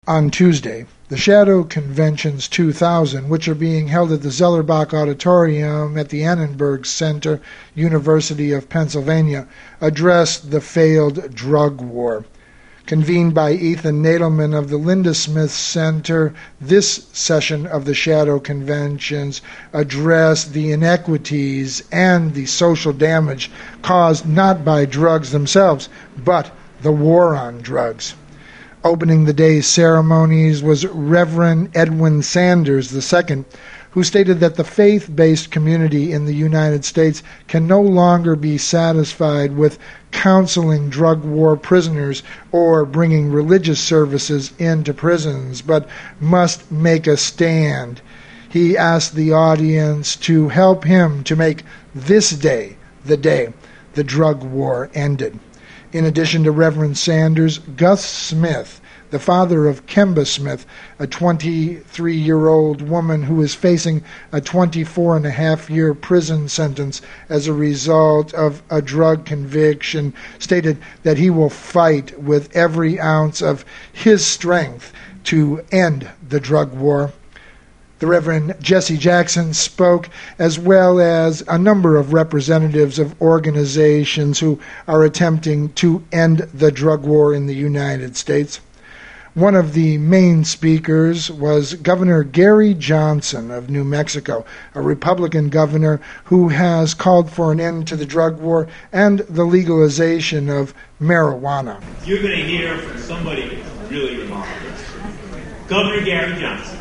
On Tuesday, the Shadow Conventions 2000, which are being held at the Zellerbach Auditorium at the Annenberg Center, University of Pennsylvania, addressed the failed drug war. Convened by Ethan Nadelman of the Linda Smith Center, this session of the Shadow Conventions addressed the inequities and the social damage caused not by drugs themselves, but the war on drugs. Opening the day's ceremonies was Reverend Edwin Sanders II, who stated that the faith-based community in the United States can no longer be satisfied with counseling drug war prisoners or bringing religious services into prisons, but must make a stand. He asked the audience to help him to make this day the day the drug war ended. In addition to Reverend Sanders, Gus Smith, the father of Kemba Smith, a 23-year-old woman who is facing a 24-and-a-half-year prison sentence as a result of a drug conviction, stated that he will fight with every ounce of his strength to end the drug war. The Reverend Jesse Jackson spoke, as well as a number of representatives of organizations who are attempting to end the drug war in the United States. One of the main speakers was Governor Gary Johnson of New Mexico, a Republican governor who has called for an end to the drug war and the legalization of marijuana. You're going to hear from somebody really remarkable. Governor Gary Johnson.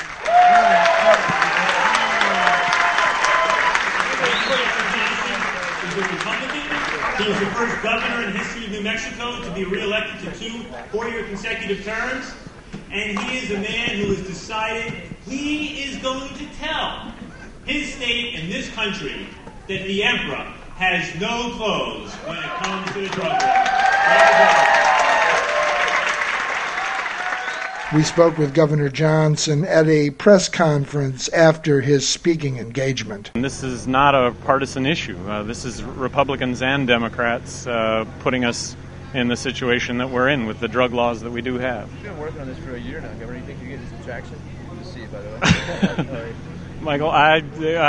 He's a Republican. He was the first governor in the history of New Mexico to be reelected to 2 4-year consecutive terms. And he is a man who has decided he is going to tell his state and this country that the emperor has no clothes when it comes to the drug war. We spoke with Governor Johnson at a press conference after his speaking engagement. This is not a partisan issue. This is Republicans and Democrats putting us in the situation that we're in with the drug laws that we do have. You've been working on this for a year now, Governor. Do you think you get some traction? Good to see you, by the way. Michael, I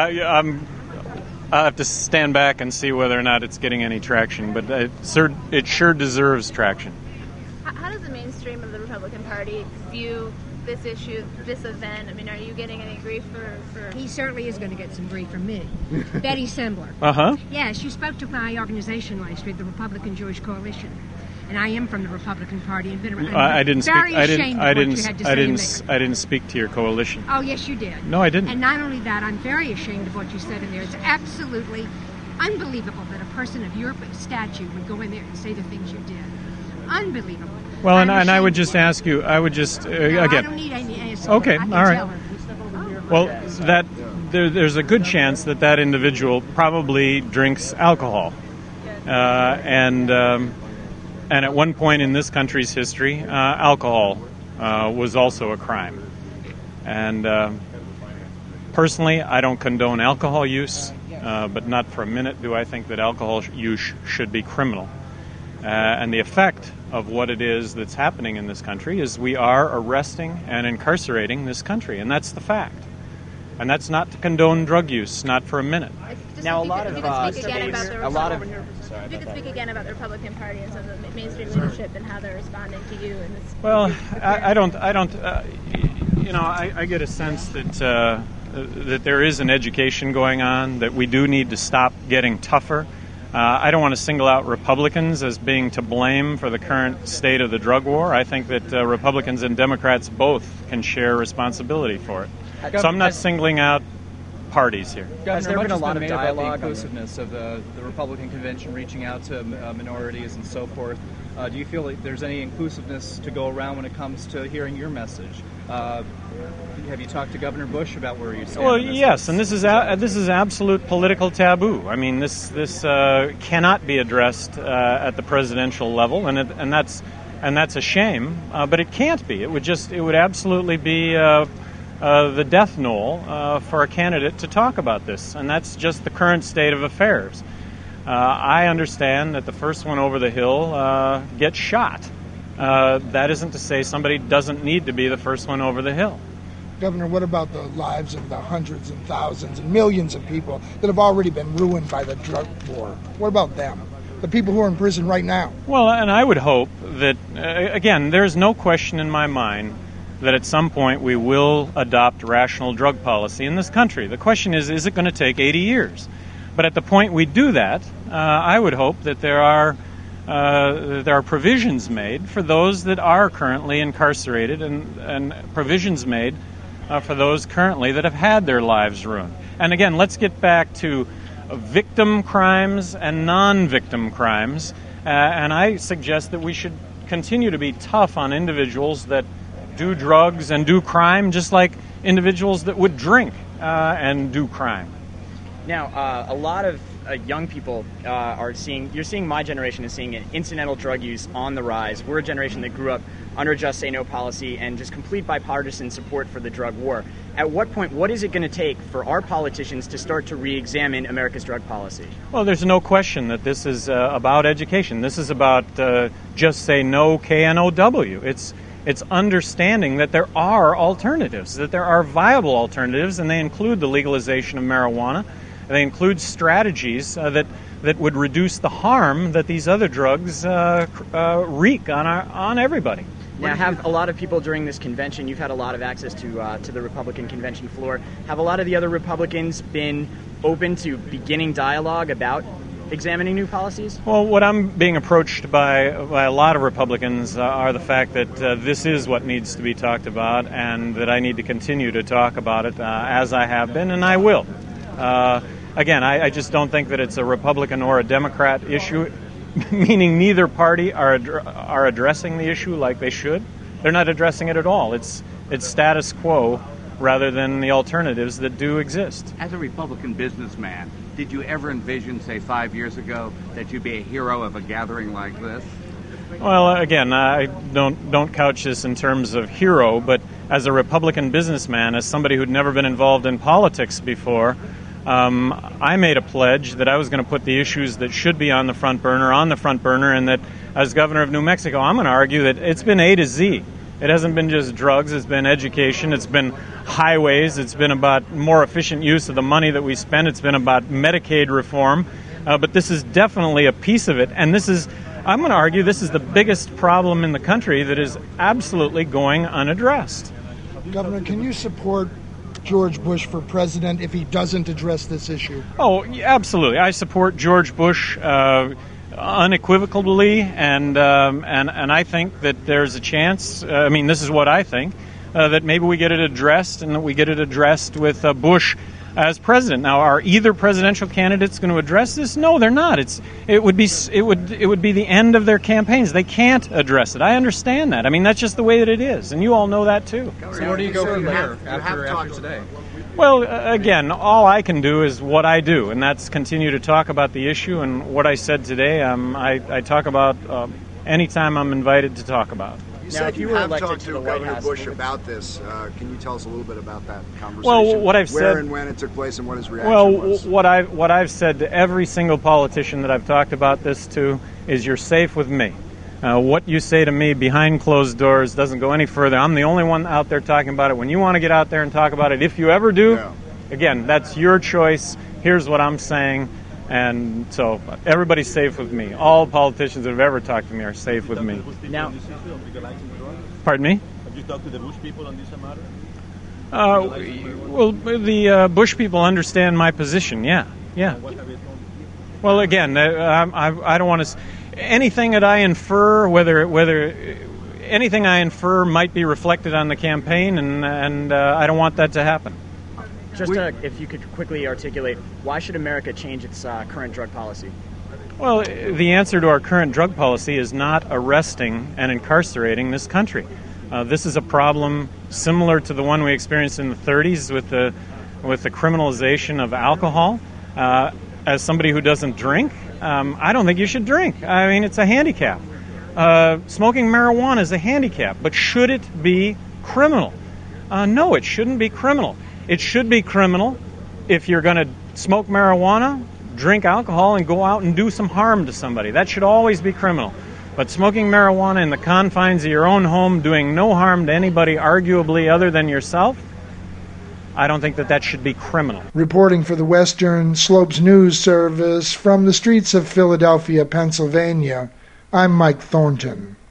have to stand back and see whether or not it's getting any traction, but it sure deserves traction. How does the mainstream of the Republican Party view this issue, this event? I mean, are you getting any grief for... He certainly is going to get some grief from me. Betty Sembler. Uh-huh. Yes, you spoke to my organization last week, the Republican Jewish Coalition. And I am from the Republican Party and been around. I didn't speak. I didn't speak to your coalition. Oh, yes, you did. No, I didn't. And not only that, I'm very ashamed of what you said in there. It's absolutely unbelievable that a person of your stature would go in there and say the things you did. Unbelievable. Well, and I would just ask you. I would just again. I don't need any answer. Okay, I can all right. tell her. Well, there's a good chance that individual probably drinks alcohol, and at one point in this country's history, alcohol was also a crime. And personally, I don't condone alcohol use, but not for a minute do I think that alcohol use should be criminal. And the effect of what it is that's happening in this country is we are arresting and incarcerating this country, and that's the fact. And that's not to condone drug use, not for a minute. Now, a lot of states, if you could speak again about the Republican Party and some of the mainstream leadership and how they're responding to you in this. Well, I get a sense that there is an education going on, that we do need to stop getting tougher. I don't want to single out Republicans as being to blame for the current state of the drug war. I think that Republicans and Democrats both can share responsibility for it. So I'm not singling out parties here. Has there been a lot of dialogue, inclusiveness of the Republican convention reaching out to minorities and so forth? Do you feel like there's any inclusiveness to go around when it comes to hearing your message? Have you talked to Governor Bush about where you stand? Well, yes, and this is absolute political taboo. I mean, this cannot be addressed at the presidential level, and that's a shame. But it can't be. It would absolutely be the death knell for a candidate to talk about this, and that's just the current state of affairs. I understand that the first one over the hill gets shot. that isn't to say somebody doesn't need to be the first one over the hill. Governor, what about the lives of the hundreds and thousands and millions of people that have already been ruined by the drug war? What about them? The people who are in prison right now? Well, and I would hope that, again, there's no question in my mind that at some point we will adopt rational drug policy in this country. The question is it going to take 80 years? But at the point we do that, I would hope that there are provisions made for those that are currently incarcerated and provisions made for those currently that have had their lives ruined. And again, let's get back to victim crimes and non-victim crimes. And I suggest that we should continue to be tough on individuals that do drugs and do crime, just like individuals that would drink and do crime. Now, a lot of young people you're seeing my generation is seeing incidental drug use on the rise. We're a generation that grew up under Just Say No policy and just complete bipartisan support for the drug war. At what point, what is it going to take for our politicians to start to re-examine America's drug policy? Well, there's no question that this is about education. This is about Just Say No, KNOW. It's understanding that there are alternatives, that there are viable alternatives, and they include the legalization of marijuana. They include strategies that would reduce the harm that these other drugs wreak on everybody. Now, have a lot of people during this convention, you've had a lot of access to the Republican convention floor, have a lot of the other Republicans been open to beginning dialogue about examining new policies? Well, what I'm being approached by a lot of Republicans are the fact that this is what needs to be talked about and that I need to continue to talk about it as I have been, and I will. Again, I just don't think that it's a Republican or a Democrat issue, meaning neither party are addressing the issue like they should. They're not addressing it at all. It's status quo rather than the alternatives that do exist. As a Republican businessman, did you ever envision, say, 5 years ago, that you'd be a hero of a gathering like this? Well, again, I don't couch this in terms of hero, but as a Republican businessman, as somebody who'd never been involved in politics before, I made a pledge that I was going to put the issues that should be on the front burner, and that as governor of New Mexico, I'm going to argue that it's been A to Z. It hasn't been just drugs, it's been education, it's been highways, it's been about more efficient use of the money that we spend, it's been about Medicaid reform, but this is definitely a piece of it, and I'm going to argue this is the biggest problem in the country that is absolutely going unaddressed. Governor, can you support George Bush for president if he doesn't address this issue? Oh, absolutely. I support George Bush unequivocally, and I think that there's a chance, this is what I think, that maybe we get it addressed, and that we get it addressed with Bush as president. Now, are either presidential candidates going to address this? No, they're not. It would be the end of their campaigns. They can't address it. I understand that. That's just the way that it is, and you all know that too. So where do you go from here after today? Well, again, all I can do is what I do, and that's continue to talk about the issue. And what I said today, I talk about anytime I'm invited to talk about. Now, if you were elected talked to Governor Bush about this, can you tell us a little bit about that conversation? Well, what I've where said, and when it took place, and what his reaction was. What I've said to every single politician that I've talked about this to is, you're safe with me. What you say to me behind closed doors doesn't go any further. I'm the only one out there talking about it. When you want to get out there and talk about it, if you ever do, again, that's your choice. Here's what I'm saying. And so everybody's safe with me. All politicians that have ever talked to me are safe with me. Now, pardon me? Have you talked to the Bush people on this matter? Well, the Bush people understand my position. Yeah. What have you told? Well, again, I don't want to. Anything that I infer, whether anything I infer might be reflected on the campaign, and I don't want that to happen. Just if you could quickly articulate, why should America change its current drug policy? Well, the answer to our current drug policy is not arresting and incarcerating this country. This is a problem similar to the one we experienced in the 30s with the criminalization of alcohol. As somebody who doesn't drink, I don't think you should drink. It's a handicap. Smoking marijuana is a handicap, but should it be criminal? No, it shouldn't be criminal. It should be criminal if you're going to smoke marijuana, drink alcohol, and go out and do some harm to somebody. That should always be criminal. But smoking marijuana in the confines of your own home, doing no harm to anybody arguably other than yourself, I don't think that should be criminal. Reporting for the Western Slopes News Service from the streets of Philadelphia, Pennsylvania, I'm Mike Thornton.